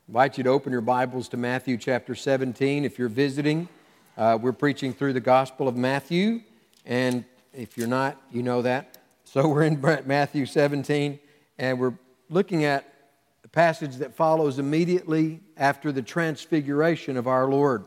Invite you to open your Bibles to Matthew chapter 17. If you're visiting, we're preaching through the Gospel of Matthew, and if you're not, you know that. So we're in Matthew 17, and we're looking at the passage that follows immediately after the transfiguration of our Lord.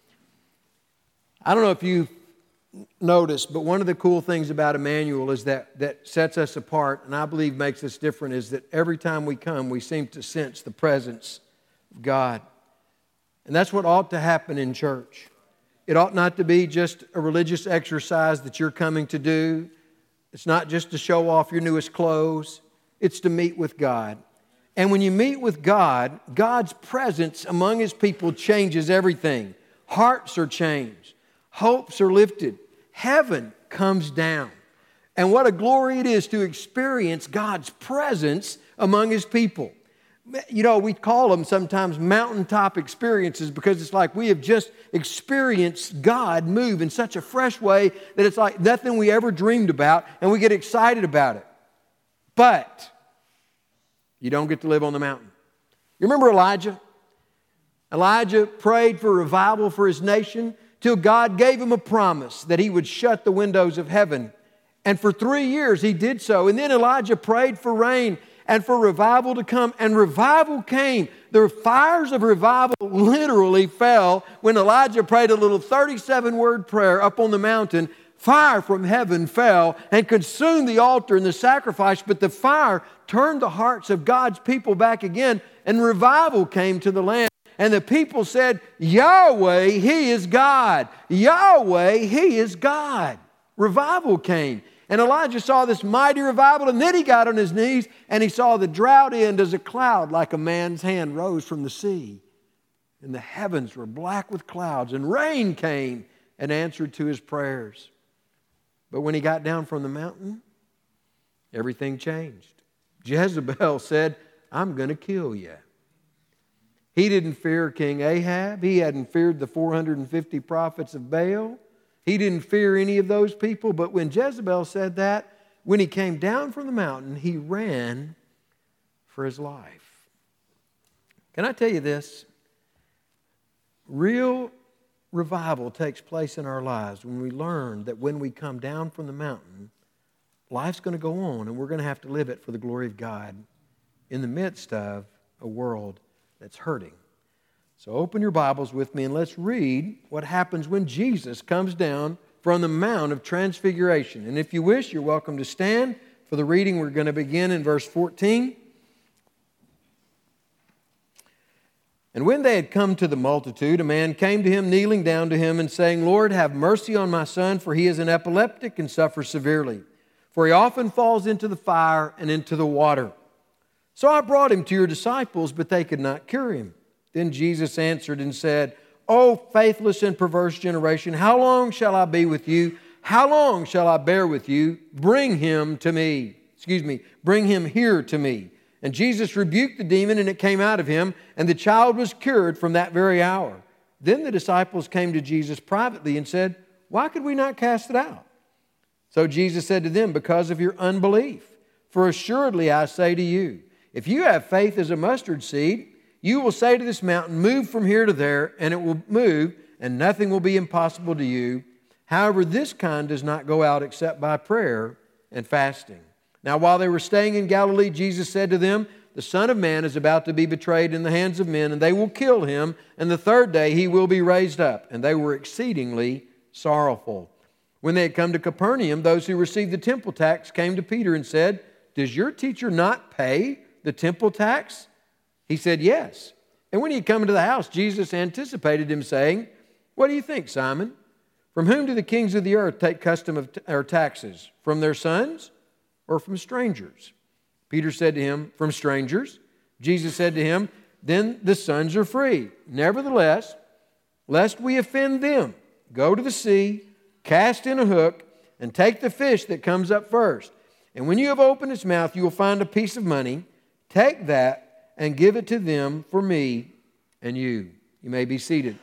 I don't know if you've noticed, but one of the cool things about Emmanuel is that sets us apart, and I believe makes us different, is that every time we come, we seem to sense the presence God. And that's what ought to happen in church. It ought not to be just a religious exercise that you're coming to do. It's not just to show off your newest clothes. It's to meet with God. And when you meet with God, God's presence among His people changes everything. Hearts are changed. Hopes are lifted. Heaven comes down. And what a glory it is to experience God's presence among His people. You know, we call them sometimes mountaintop experiences because it's like we have just experienced God move in such a fresh way that it's like nothing we ever dreamed about, and we get excited about it. But you don't get to live on the mountain. You remember Elijah? Elijah prayed for revival for his nation till God gave him a promise that He would shut the windows of heaven. And for 3 years he did so. And then Elijah prayed for rain and for revival to come, and revival came. The fires of revival literally fell when Elijah prayed a little 37-word prayer up on the mountain. Fire from heaven fell and consumed the altar and the sacrifice, but the fire turned the hearts of God's people back again, and revival came to the land. And the people said, Yahweh, He is God. Yahweh, He is God. Revival came. And Elijah saw this mighty revival, and then he got on his knees, and he saw the drought end as a cloud like a man's hand rose from the sea. And the heavens were black with clouds, and rain came and answered to his prayers. But when he got down from the mountain, everything changed. Jezebel said, I'm going to kill you. He didn't fear King Ahab. He hadn't feared the 450 prophets of Baal. He didn't fear any of those people, but when Jezebel said that, when he came down from the mountain, he ran for his life. Can I tell you this? Real revival takes place in our lives when we learn that when we come down from the mountain, life's going to go on, and we're going to have to live it for the glory of God in the midst of a world that's hurting. So open your Bibles with me and let's read what happens when Jesus comes down from the Mount of Transfiguration. And if you wish, you're welcome to stand for the reading. We're going to begin in verse 14. And when they had come to the multitude, a man came to Him, kneeling down to Him and saying, Lord, have mercy on my son, for he is an epileptic and suffers severely. For he often falls into the fire and into the water. So I brought him to your disciples, but they could not cure him. Then Jesus answered and said, O faithless and perverse generation, how long shall I be with you? How long shall I bear with you? Bring him to me. Bring him here to me. And Jesus rebuked the demon, and it came out of him, and the child was cured from that very hour. Then the disciples came to Jesus privately and said, Why could we not cast it out? So Jesus said to them, Because of your unbelief. For assuredly I say to you, if you have faith as a mustard seed, you will say to this mountain, move from here to there, and it will move, and nothing will be impossible to you. However, this kind does not go out except by prayer and fasting. Now, while they were staying in Galilee, Jesus said to them, the Son of Man is about to be betrayed in the hands of men, and they will kill Him, and the third day He will be raised up. And they were exceedingly sorrowful. When they had come to Capernaum, those who received the temple tax came to Peter and said, Does your teacher not pay the temple tax? He said, Yes. And when he had come into the house, Jesus anticipated him, saying, What do you think, Simon? From whom do the kings of the earth take custom or taxes? From their sons or from strangers? Peter said to him, From strangers. Jesus said to him, Then the sons are free. Nevertheless, lest we offend them, go to the sea, cast in a hook, and take the fish that comes up first. And when you have opened its mouth, you will find a piece of money. Take that and give it to them for me and you. You may be seated.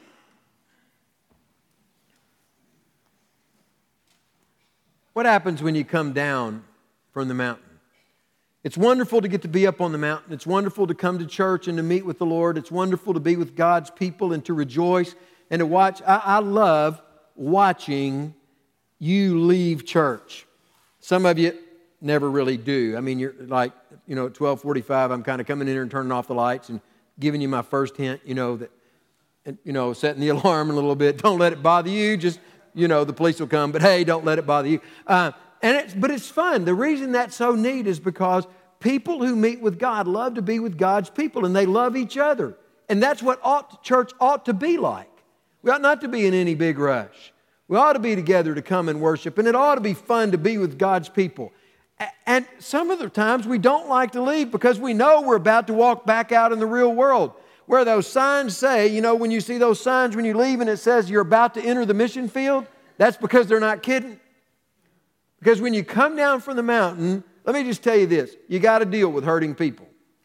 What happens when you come down from the mountain? It's wonderful to get to be up on the mountain. It's wonderful to come to church and to meet with the Lord. It's wonderful to be with God's people and to rejoice and to watch. I love watching you leave church. Some of you never really do. I mean, you're like, at 12:45, I'm kind of coming in here and turning off the lights and giving you my first hint, that, setting the alarm a little bit. Don't let it bother you. Just, the police will come, but hey, don't let it bother you. But it's fun. The reason that's so neat is because people who meet with God love to be with God's people, and they love each other. And that's what church ought to be like. We ought not to be in any big rush. We ought to be together to come and worship, and it ought to be fun to be with God's people. And some of the times we don't like to leave because we know we're about to walk back out in the real world, where those signs say, when you see those signs when you leave and it says you're about to enter the mission field, that's because they're not kidding. Because when you come down from the mountain, let me just tell you this, you got to deal with hurting people.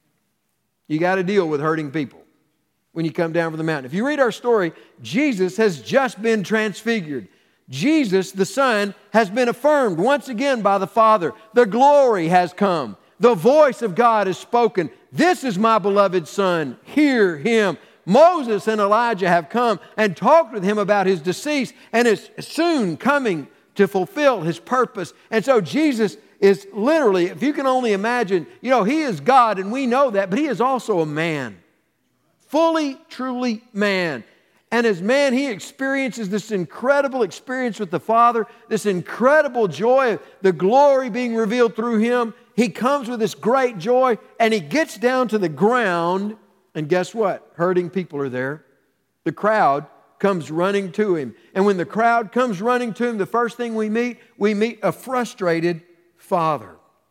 You got to deal with hurting people when you come down from the mountain. If you read our story, Jesus has just been transfigured. Jesus, the Son, has been affirmed once again by the Father. The glory has come. The voice of God is spoken. This is my beloved Son. Hear Him. Moses and Elijah have come and talked with Him about His decease and is soon coming to fulfill His purpose. And so Jesus is literally, if you can only imagine, He is God and we know that, but He is also a man. Fully, truly man. And as man, He experiences this incredible experience with the Father, this incredible joy, the glory being revealed through Him. He comes with this great joy, and He gets down to the ground, and guess what? Hurting people are there. The crowd comes running to Him. And when the crowd comes running to Him, the first thing we meet a frustrated father.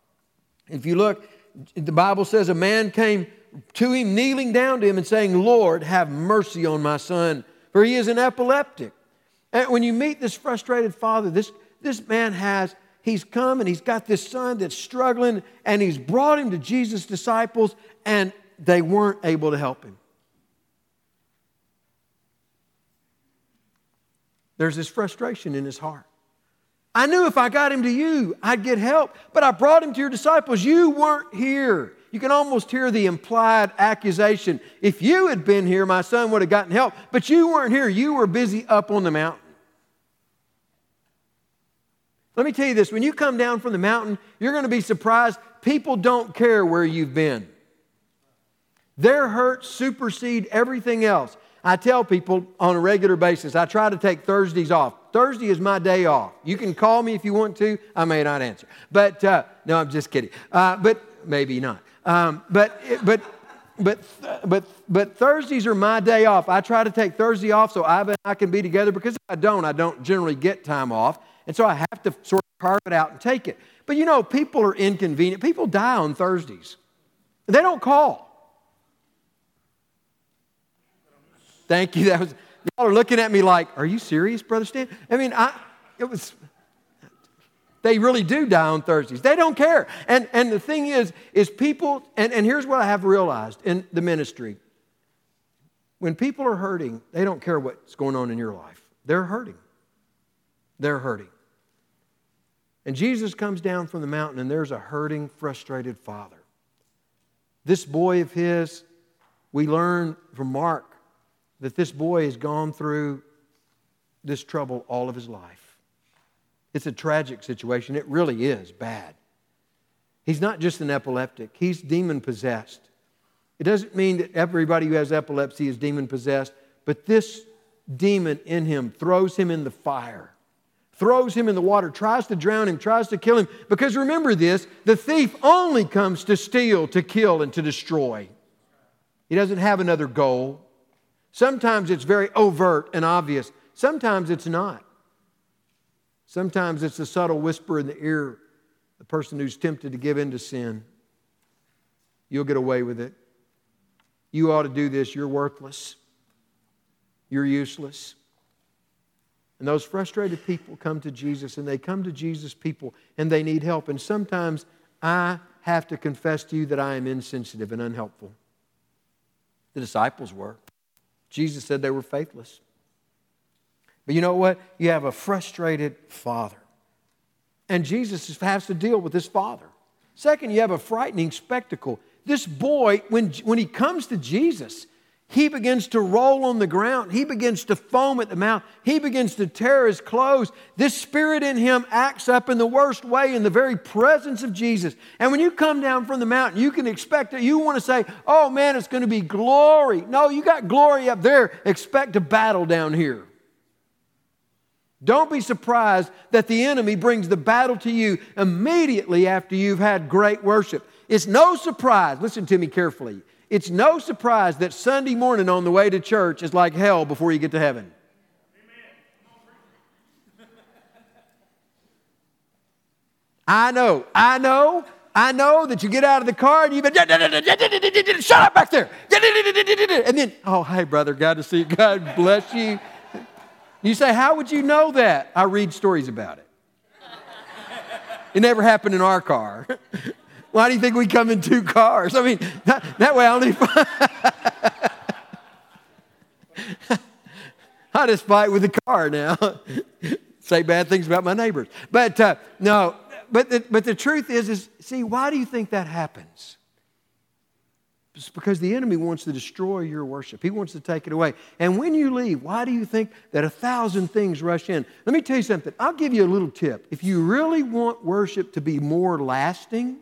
If you look, the Bible says a man came to Him, kneeling down to Him and saying, Lord, have mercy on my son, for he is an epileptic. And when you meet this frustrated father, this man he's come and he's got this son that's struggling, and he's brought him to Jesus' disciples, and they weren't able to help him. There's this frustration in his heart. I knew if I got him to you, I'd get help, but I brought him to your disciples. You weren't here. You can almost hear the implied accusation. If you had been here, my son would have gotten help, but you weren't here. You were busy up on the mountain. Let me tell you this. When you come down from the mountain, you're going to be surprised. People don't care where you've been. Their hurts supersede everything else. I tell people on a regular basis, I try to take Thursdays off. Thursday is my day off. You can call me if you want to. I may not answer. But, no, I'm just kidding. But maybe not. But Thursdays are my day off. I try to take Thursday off so I can be together, because if I don't generally get time off. And so I have to sort of carve it out and take it. But people are inconvenient. People die on Thursdays. They don't call. Thank you. Y'all are looking at me like, are you serious, Brother Stan? I mean, they really do die on Thursdays. They don't care. And the thing is people, and here's what I have realized in the ministry. When people are hurting, they don't care what's going on in your life. They're hurting. They're hurting. And Jesus comes down from the mountain, and there's a hurting, frustrated father. This boy of his, we learn from Mark that this boy has gone through this trouble all of his life. It's a tragic situation. It really is bad. He's not just an epileptic. He's demon-possessed. It doesn't mean that everybody who has epilepsy is demon-possessed, but this demon in him throws him in the fire, throws him in the water, tries to drown him, tries to kill him. Because remember this, the thief only comes to steal, to kill, and to destroy. He doesn't have another goal. Sometimes it's very overt and obvious. Sometimes it's not. Sometimes it's a subtle whisper in the ear, the person who's tempted to give in to sin. You'll get away with it. You ought to do this. You're worthless. You're useless. And those frustrated people come to Jesus, and they come to Jesus' people, and they need help. And sometimes I have to confess to you that I am insensitive and unhelpful. The disciples were. Jesus said they were faithless. But you know what? You have a frustrated father. And Jesus has to deal with this father. Second, you have a frightening spectacle. This boy, when he comes to Jesus, he begins to roll on the ground. He begins to foam at the mouth. He begins to tear his clothes. This spirit in him acts up in the worst way in the very presence of Jesus. And when you come down from the mountain, you can expect it. You want to say, oh man, it's going to be glory. No, you got glory up there. Expect a battle down here. Don't be surprised that the enemy brings the battle to you immediately after you've had great worship. It's no surprise, listen to me carefully, it's no surprise that Sunday morning on the way to church is like hell before you get to heaven. I know that you get out of the car and you've been, shut up back there. And then, oh, hey, brother, glad to see you. God bless you. You say, how would you know that? I read stories about it. It never happened in our car. Why do you think we come in two cars? I mean, that way I only... I just fight with the car now. Say bad things about my neighbors. But no, but the truth is, see, why do you think that happens? It's because the enemy wants to destroy your worship. He wants to take it away. And when you leave, why do you think that 1,000 things rush in? Let me tell you something. I'll give you a little tip. If you really want worship to be more lasting,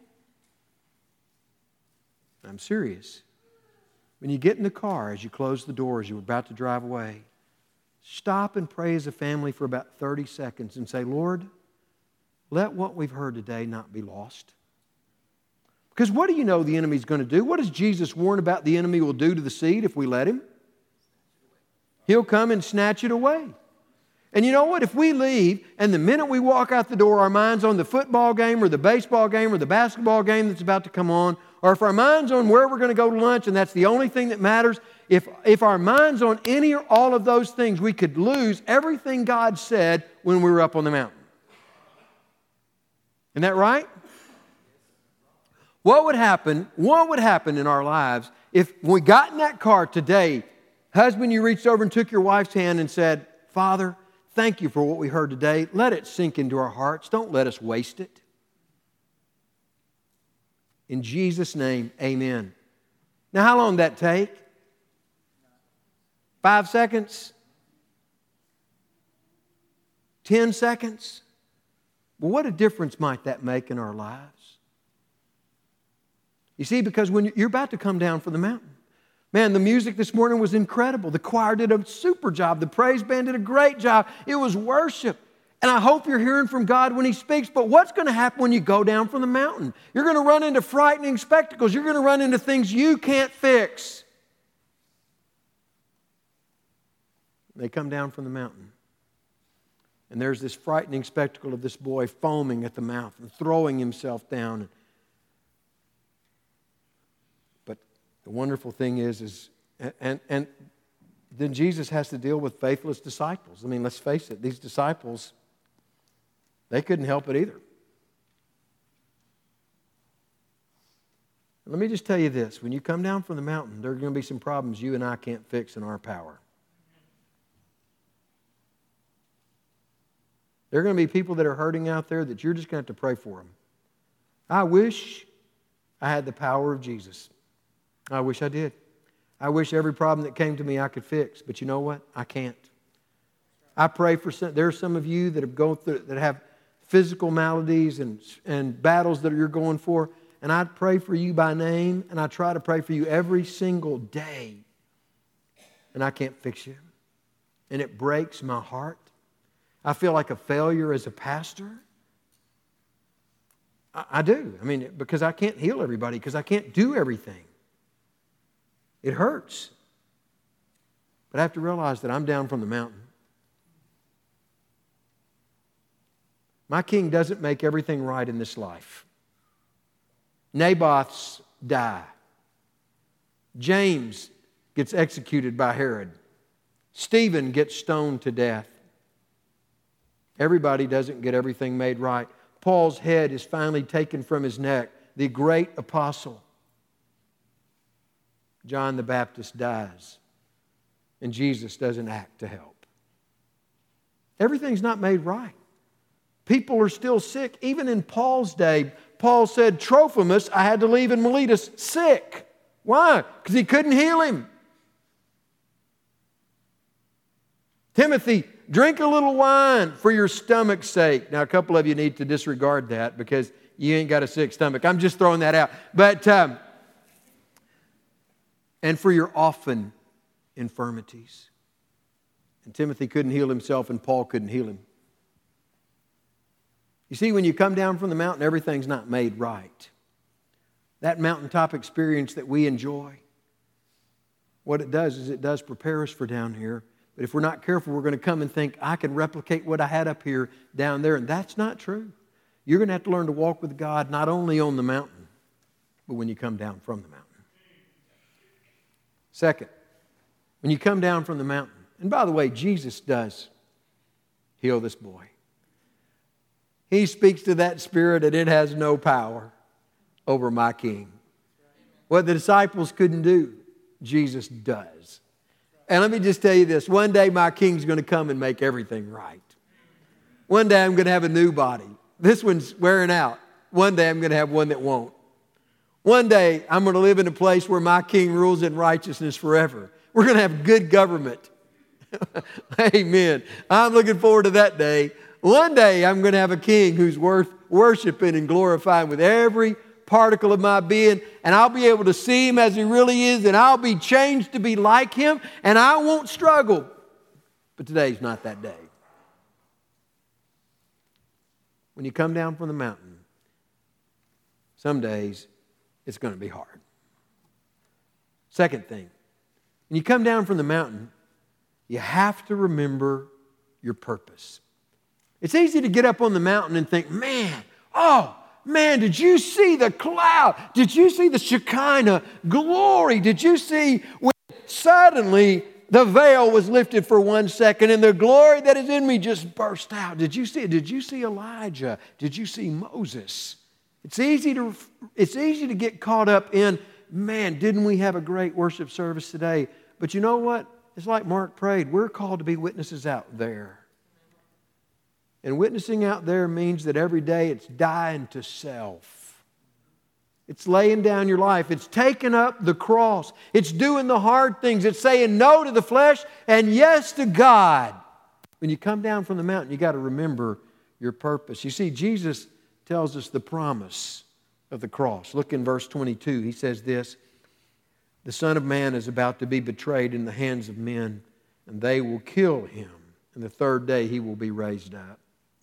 I'm serious. When you get in the car, as you close the door, as you're about to drive away, stop and pray as a family for about 30 seconds and say, Lord, let what we've heard today not be lost. Because what do you know the enemy's going to do? What does Jesus warn about the enemy will do to the seed if we let him? He'll come and snatch it away. And you know what? If we leave and the minute we walk out the door, our mind's on the football game or the baseball game or the basketball game that's about to come on, or if our mind's on where we're going to go to lunch and that's the only thing that matters, if our mind's on any or all of those things, we could lose everything God said when we were up on the mountain. Isn't that right? What would happen in our lives if we got in that car today, husband, you reached over and took your wife's hand and said, Father, thank you for what we heard today. Let it sink into our hearts. Don't let us waste it. In Jesus' name, amen. Now, how long did that take? 5 seconds? 10 seconds? Well, what a difference might that make in our lives? You see, because when you're about to come down from the mountain, man, the music this morning was incredible. The choir did a super job. The praise band did a great job. It was worship. And I hope you're hearing from God when He speaks. But what's going to happen when you go down from the mountain? You're going to run into frightening spectacles. You're going to run into things you can't fix. They come down from the mountain. And there's this frightening spectacle of this boy foaming at the mouth and throwing himself down. But the wonderful thing is and then Jesus has to deal with faithless disciples. I mean, let's face it, these disciples, they couldn't help it either. Let me just tell you this. When you come down from the mountain, there are going to be some problems you and I can't fix in our power. There are going to be people that are hurting out there that you're just going to have to pray for them. I wish I had the power of Jesus. I wish I did. I wish every problem that came to me I could fix. But you know what? I can't. I pray for some. There are some of you that have gone through, that have physical maladies and battles that you're going for. And I pray for you by name. And I try to pray for you every single day. And I can't fix you. And it breaks my heart. I feel like a failure as a pastor. I do. I mean, because I can't heal everybody, because I can't do everything. It hurts. But I have to realize that I'm down from the mountain. My king doesn't make everything right in this life. Naboths die. James gets executed by Herod. Stephen gets stoned to death. Everybody doesn't get everything made right. Paul's head is finally taken from his neck. The great apostle. John the Baptist dies. And Jesus doesn't act to help. Everything's not made right. People are still sick. Even in Paul's day, Paul said, Trophimus, I had to leave in Miletus sick. Why? Because he couldn't heal him. Timothy, drink a little wine for your stomach's sake. Now, a couple of you need to disregard that because you ain't got a sick stomach. I'm just throwing that out. But, and for your often infirmities. And Timothy couldn't heal himself and Paul couldn't heal him. You see, when you come down from the mountain, everything's not made right. That mountaintop experience that we enjoy, what it does is it does prepare us for down here. But if we're not careful, we're going to come and think, I can replicate what I had up here down there. And that's not true. You're going to have to learn to walk with God not only on the mountain, but when you come down from the mountain. Second, when you come down from the mountain, and by the way, Jesus does heal this boy. He speaks to that spirit and it has no power over my king. What the disciples couldn't do, Jesus does. And let me just tell you this. One day my king's going to come and make everything right. One day I'm going to have a new body. This one's wearing out. One day I'm going to have one that won't. One day I'm going to live in a place where my king rules in righteousness forever. We're going to have good government. Amen. I'm looking forward to that day. One day I'm going to have a king who's worth worshiping and glorifying with every particle of my being, and I'll be able to see him as he really is, and I'll be changed to be like him, and I won't struggle. But today's not that day. When you come down from the mountain, some days it's going to be hard. Second thing, when you come down from the mountain, you have to remember your purpose. It's easy to get up on the mountain and think, man, did you see the cloud? Did you see the Shekinah glory? Did you see when suddenly the veil was lifted for 1 second and the glory that is in me just burst out? Did you see it? Did you see Elijah? Did you see Moses? It's easy to get caught up in, man, didn't we have a great worship service today? But you know what? It's like Mark prayed. We're called to be witnesses out there. And witnessing out there means that every day it's dying to self. It's laying down your life. It's taking up the cross. It's doing the hard things. It's saying no to the flesh and yes to God. When you come down from the mountain, you got to remember your purpose. You see, Jesus tells us the promise of the cross. Look in verse 22. He says this, the Son of Man is about to be betrayed in the hands of men, and they will kill him. And the third day he will be raised up.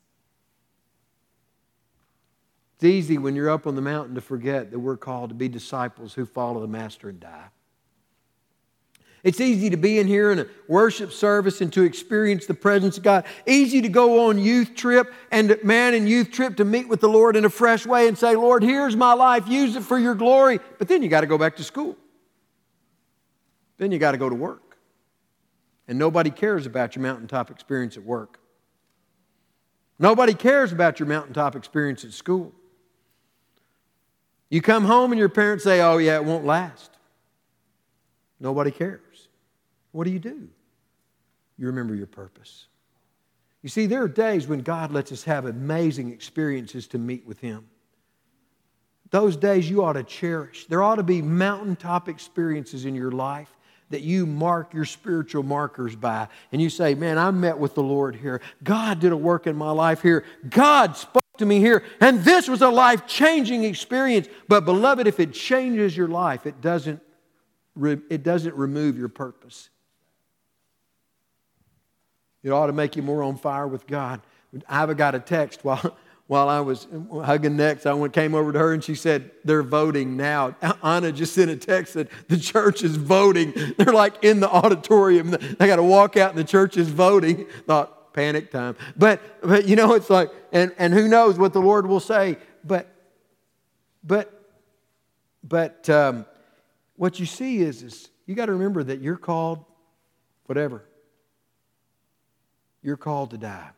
It's easy when you're up on the mountain to forget that we're called to be disciples who follow the Master and die. It's easy to be in here in a worship service and to experience the presence of God. Easy to go on youth trip and youth trip to meet with the Lord in a fresh way and say, Lord, here's my life, use it for your glory. But then you got to go back to school. Then you got to go to work. And nobody cares about your mountaintop experience at work. Nobody cares about your mountaintop experience at school. You come home and your parents say, oh yeah, it won't last. Nobody cares. What do? You remember your purpose. You see, there are days when God lets us have amazing experiences to meet with Him. Those days you ought to cherish. There ought to be mountaintop experiences in your life that you mark your spiritual markers by. And you say, man, I met with the Lord here. God did a work in my life here. God spoke to me here. And this was a life-changing experience. But beloved, if it changes your life, it doesn't remove your purpose. It ought to make you more on fire with God. I got a text while I was hugging necks. I came over to her and she said, they're voting now. Anna just sent a text that the church is voting. They're like in the auditorium. They got to walk out and the church is voting. Thought, panic time. But you know, it's like, and who knows what the Lord will say. But what you see is you got to remember that you're called, whatever. You're called to die.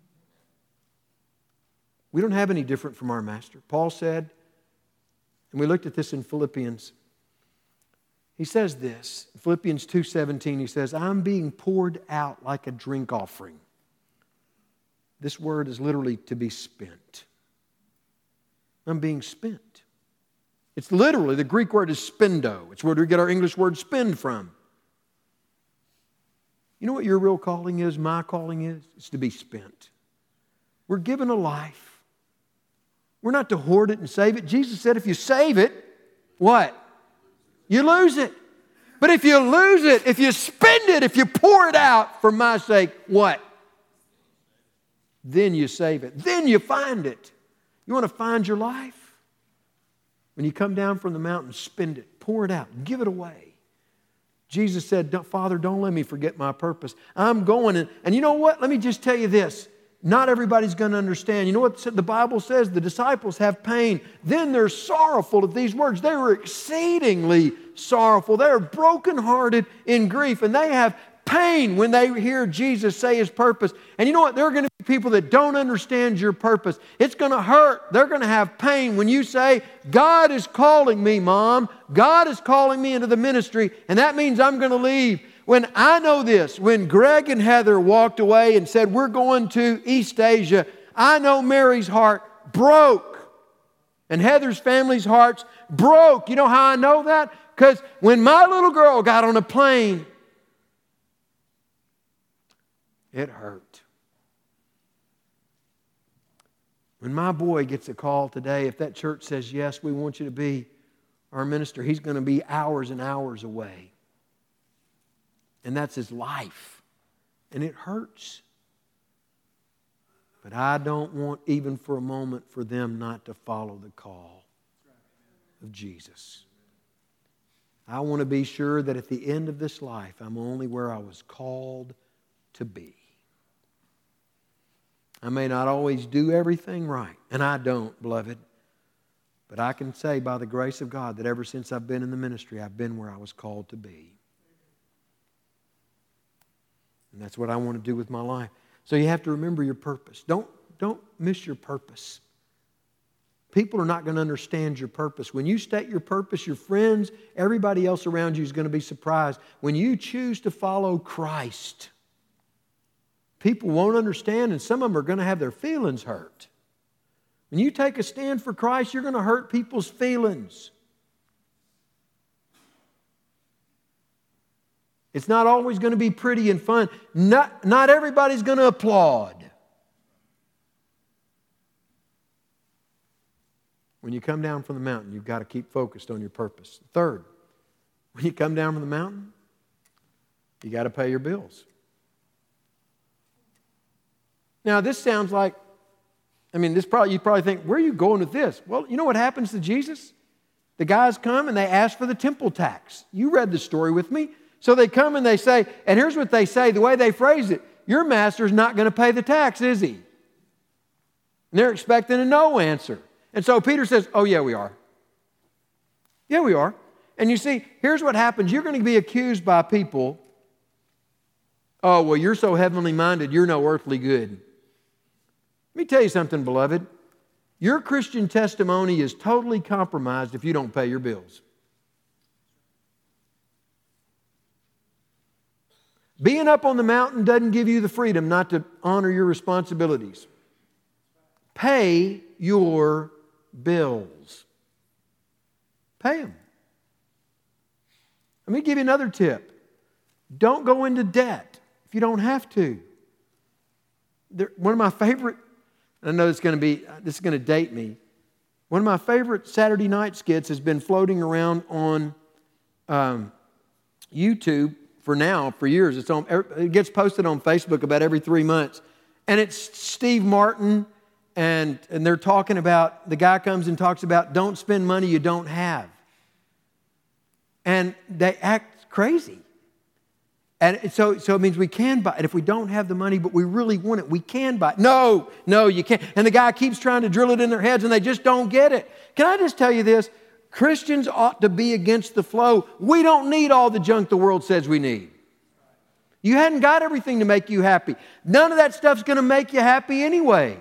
We don't have any different from our Master. Paul said, and we looked at this in Philippians. He says this, Philippians 2:17, he says, I'm being poured out like a drink offering. This word is literally to be spent. I'm being spent. It's literally, the Greek word is spendo. It's where we get our English word spend from. You know what your real calling is, my calling is? It's to be spent. We're given a life. We're not to hoard it and save it. Jesus said if you save it, what? You lose it. But if you lose it, if you spend it, if you pour it out for my sake, what? Then you save it. Then you find it. You want to find your life? When you come down from the mountain, spend it. Pour it out. Give it away. Jesus said, Father, don't let me forget my purpose. I'm going. And you know what? Let me just tell you this. Not everybody's going to understand. You know what the Bible says? The disciples have pain. Then they're sorrowful at these words. They were exceedingly sorrowful. They are brokenhearted in grief. And they have pain when they hear Jesus say His purpose. And you know what? There are going to be people that don't understand your purpose. It's going to hurt. They're going to have pain when you say, God is calling me, Mom. God is calling me into the ministry. And that means I'm going to leave. When I know this, when Greg and Heather walked away and said, we're going to East Asia, I know Mary's heart broke. And Heather's family's hearts broke. You know how I know that? Because when my little girl got on a plane, it hurt. When my boy gets a call today, if that church says, yes, we want you to be our minister, he's going to be hours and hours away. And that's his life. And it hurts. But I don't want even for a moment for them not to follow the call of Jesus. I want to be sure that at the end of this life, I'm only where I was called to be. I may not always do everything right, and I don't, beloved. But I can say by the grace of God that ever since I've been in the ministry, I've been where I was called to be. And that's what I want to do with my life. So you have to remember your purpose. Don't miss your purpose. People are not going to understand your purpose. When you state your purpose, your friends, everybody else around you is going to be surprised. When you choose to follow Christ, people won't understand, and some of them are going to have their feelings hurt. When you take a stand for Christ, you're going to hurt people's feelings. It's not always going to be pretty and fun. Not everybody's going to applaud. When you come down from the mountain, you've got to keep focused on your purpose. Third, when you come down from the mountain, you got to pay your bills. Now, this sounds like, you probably think, where are you going with this? Well, you know what happens to Jesus? The guys come and they ask for the temple tax. You read the story with me. So they come and they say, and here's what they say, the way they phrase it, your master's not going to pay the tax, is he? And they're expecting a no answer. And so Peter says, oh yeah, we are. Yeah, we are. And you see, here's what happens. You're going to be accused by people, oh, well, you're so heavenly minded, you're no earthly good. Let me tell you something, beloved. Your Christian testimony is totally compromised if you don't pay your bills. Being up on the mountain doesn't give you the freedom not to honor your responsibilities. Pay your bills. Pay them. Let me give you another tip. Don't go into debt if you don't have to. One of my favorite, I know this is going to date me. One of my favorite Saturday night skits has been floating around on YouTube for years. It gets posted on Facebook about every 3 months. And it's Steve Martin, and they're talking about, the guy comes and talks about don't spend money you don't have. And they act crazy. And so it means we can buy it. If we don't have the money, but we really want it, we can buy it. No, you can't. And the guy keeps trying to drill it in their heads, and they just don't get it. Can I just tell you this? Christians ought to be against the flow. We don't need all the junk the world says we need. You hadn't got everything to make you happy. None of that stuff's going to make you happy anyway.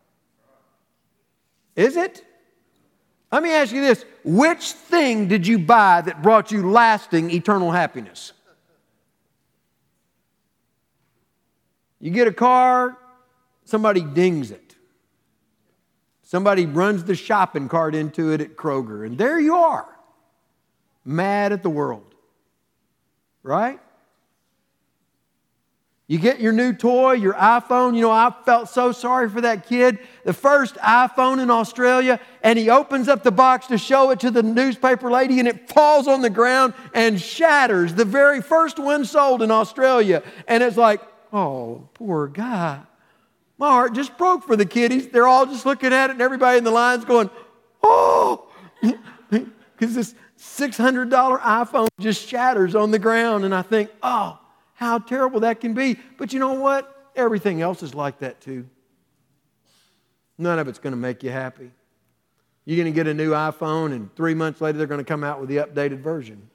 Is it? Let me ask you this. Which thing did you buy that brought you lasting eternal happiness? You get a car, somebody dings it. Somebody runs the shopping cart into it at Kroger, and there you are, mad at the world. Right? You get your new toy, your iPhone. You know, I felt so sorry for that kid. The first iPhone in Australia, and he opens up the box to show it to the newspaper lady, and it falls on the ground and shatters. The very first one sold in Australia. And it's like, oh, poor guy. My heart just broke for the kiddies. They're all just looking at it, and everybody in the line's going, oh, because this $600 iPhone just shatters on the ground. And I think, oh, how terrible that can be. But you know what? Everything else is like that too. None of it's going to make you happy. You're going to get a new iPhone, and 3 months later they're going to come out with the updated version.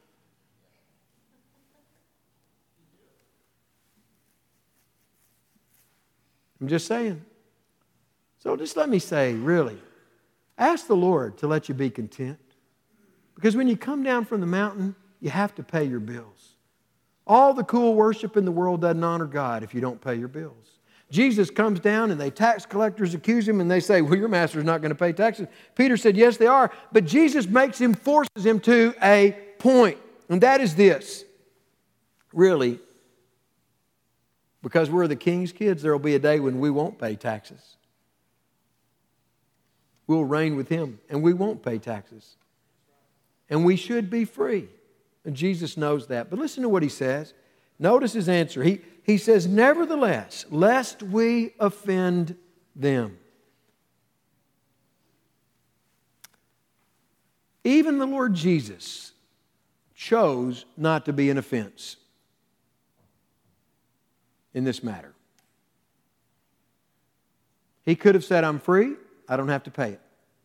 I'm just saying. So just let me say, really, ask the Lord to let you be content. Because when you come down from the mountain, you have to pay your bills. All the cool worship in the world doesn't honor God if you don't pay your bills. Jesus comes down and the tax collectors accuse him and they say, well, your master's not going to pay taxes. Peter said, yes, they are. But Jesus forces him to a point. And that is this. Really, because we're the king's kids, there will be a day when we won't pay taxes. We'll reign with him and we won't pay taxes. And we should be free. And Jesus knows that. But listen to what he says. Notice his answer. He says, nevertheless, lest we offend them. Even the Lord Jesus chose not to be an offense in this matter. He could have said, I'm free. I don't have to pay it.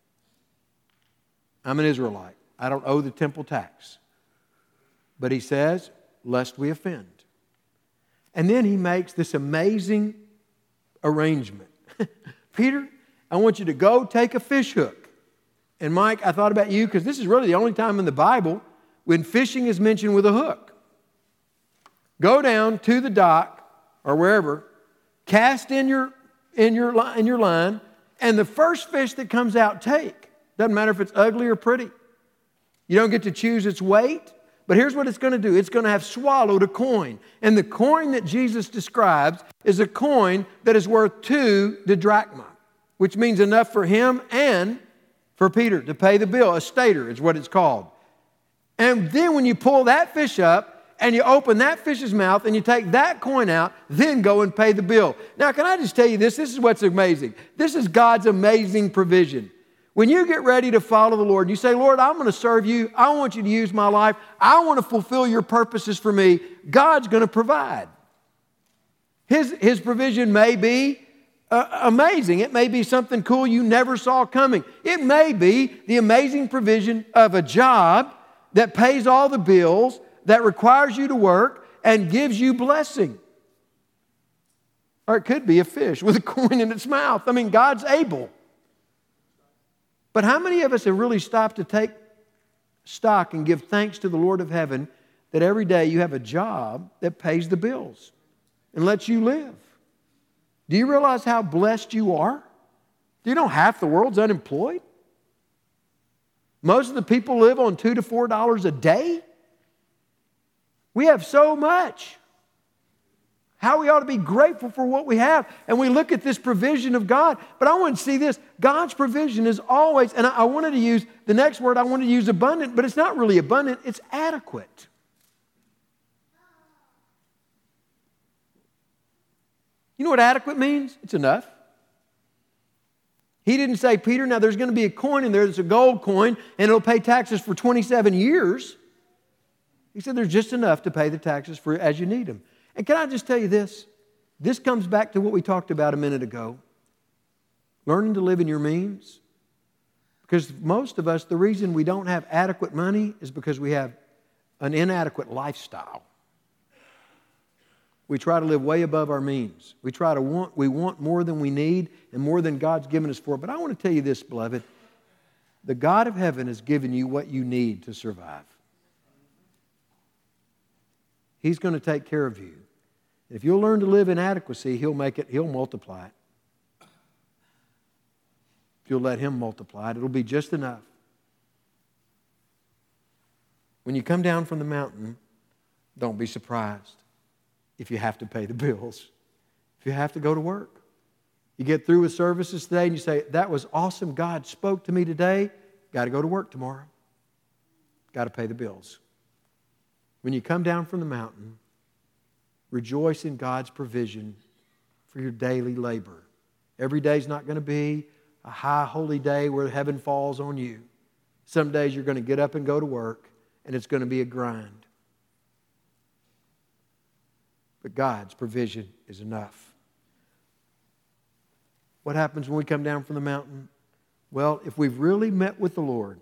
I'm an Israelite. I don't owe the temple tax. But he says, lest we offend. And then he makes this amazing arrangement. Peter, I want you to go take a fish hook. And Mike, I thought about you because this is really the only time in the Bible when fishing is mentioned with a hook. Go down to the dock or wherever, cast in your line, and the first fish that comes out, take. Doesn't matter if it's ugly or pretty. You don't get to choose its weight. But here's what it's going to do. It's going to have swallowed a coin. And the coin that Jesus describes is a coin that is worth 2 didrachma, which means enough for him and for Peter to pay the bill. A stater is what it's called. And then when you pull that fish up and you open that fish's mouth and you take that coin out, then go and pay the bill. Now, can I just tell you this? This is what's amazing. This is God's amazing provision. When you get ready to follow the Lord and you say, Lord, I'm going to serve you. I want you to use my life. I want to fulfill your purposes for me. God's going to provide. His provision may be amazing. It may be something cool you never saw coming. It may be the amazing provision of a job that pays all the bills, that requires you to work and gives you blessing. Or it could be a fish with a coin in its mouth. I mean, God's able. But how many of us have really stopped to take stock and give thanks to the Lord of heaven that every day you have a job that pays the bills and lets you live? Do you realize how blessed you are? Do you know half the world's unemployed? Most of the people live on $2 to $4 a day. We have so much. How we ought to be grateful for what we have. And we look at this provision of God. But I want to see this. God's provision is always, and I wanted to use, the next word I wanted to use abundant, but it's not really abundant, it's adequate. You know what adequate means? It's enough. He didn't say, Peter, now there's going to be a coin in there that's a gold coin, and it'll pay taxes for 27 years. He said there's just enough to pay the taxes for as you need them. And can I just tell you this? This comes back to what we talked about a minute ago. Learning to live in your means. Because most of us, the reason we don't have adequate money is because we have an inadequate lifestyle. We try to live way above our means. We want more than we need and more than God's given us for. But I want to tell you this, beloved. The God of heaven has given you what you need to survive. He's going to take care of you. If you'll learn to live in adequacy, He'll multiply it. If you'll let Him multiply it, it'll be just enough. When you come down from the mountain, don't be surprised if you have to pay the bills, if you have to go to work. You get through with services today and you say, that was awesome. God spoke to me today. Got to go to work tomorrow. Got to pay the bills. When you come down from the mountain, rejoice in God's provision for your daily labor. Every day is not going to be a high holy day where heaven falls on you. Some days you're going to get up and go to work, and it's going to be a grind. But God's provision is enough. What happens when we come down from the mountain? Well, if we've really met with the Lord,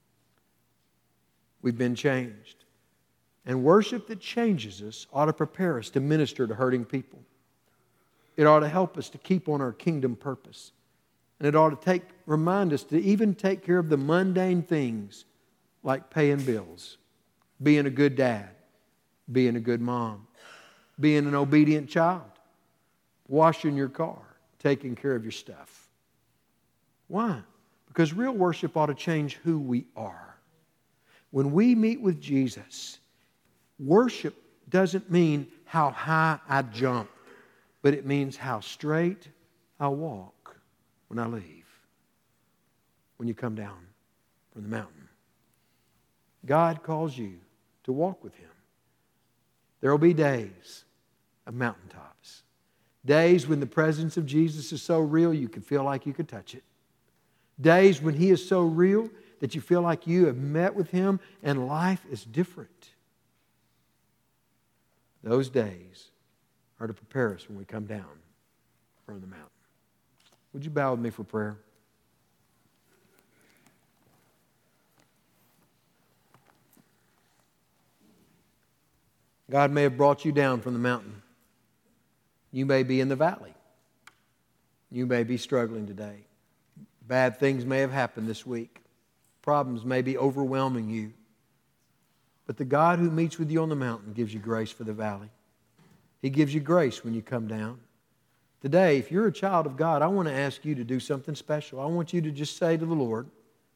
we've been changed. And worship that changes us ought to prepare us to minister to hurting people. It ought to help us to keep on our kingdom purpose. And it ought to remind us to even take care of the mundane things like paying bills, being a good dad, being a good mom, being an obedient child, washing your car, taking care of your stuff. Why? Because real worship ought to change who we are. When we meet with Jesus, worship doesn't mean how high I jump, but it means how straight I walk when I leave, when you come down from the mountain. God calls you to walk with Him. There will be days of mountaintops. Days when the presence of Jesus is so real you can feel like you could touch it. Days when He is so real that you feel like you have met with Him and life is different. Those days are to prepare us when we come down from the mountain. Would you bow with me for prayer? God may have brought you down from the mountain. You may be in the valley. You may be struggling today. Bad things may have happened this week. Problems may be overwhelming you. But the God who meets with you on the mountain gives you grace for the valley. He gives you grace when you come down. Today, if you're a child of God, I want to ask you to do something special. I want you to just say to the Lord,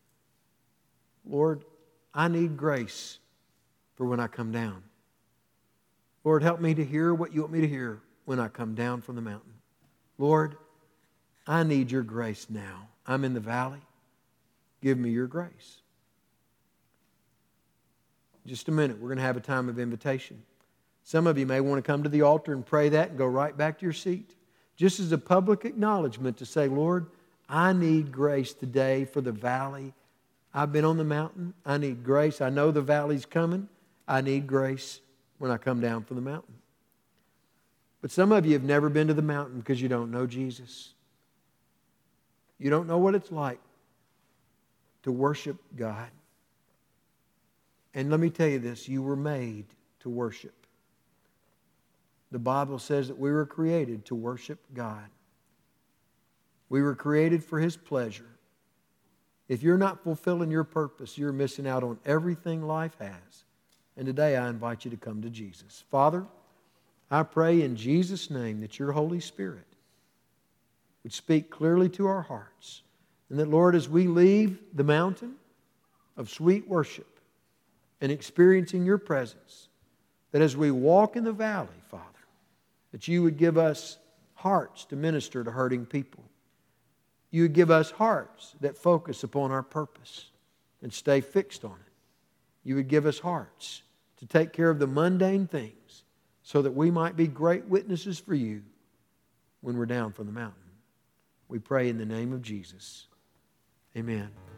Lord, I need grace for when I come down. Lord, help me to hear what you want me to hear when I come down from the mountain. Lord, I need your grace now. I'm in the valley. Give me your grace. In just a minute, we're going to have a time of invitation. Some of you may want to come to the altar and pray that and go right back to your seat. Just as a public acknowledgement to say, Lord, I need grace today for the valley. I've been on the mountain. I need grace. I know the valley's coming. I need grace when I come down from the mountain. But some of you have never been to the mountain because you don't know Jesus. You don't know what it's like to worship God. And let me tell you this, you were made to worship. The Bible says that we were created to worship God. We were created for His pleasure. If you're not fulfilling your purpose, you're missing out on everything life has. And today I invite you to come to Jesus. Father, I pray in Jesus' name that your Holy Spirit would speak clearly to our hearts. And that, Lord, as we leave the mountain of sweet worship and experiencing your presence, that as we walk in the valley, Father, that you would give us hearts to minister to hurting people. You would give us hearts that focus upon our purpose and stay fixed on it. You would give us hearts to take care of the mundane things so that we might be great witnesses for you when we're down from the mountain. We pray in the name of Jesus. Amen.